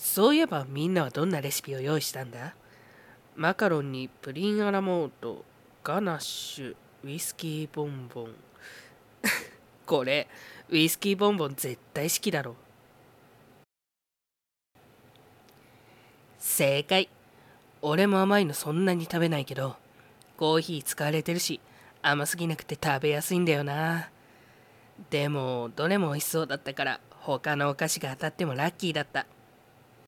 そういえばみんなはどんなレシピを用意したんだ？マカロンにプリンアラモード、ガナッシュ、ウイスキーボンボン。これ、ウイスキーボンボン絶対好きだろ。正解。俺も甘いのそんなに食べないけど、コーヒー使われてるし、甘すぎなくて食べやすいんだよな。でも、どれも美味しそうだったから、他のお菓子が当たってもラッキーだった。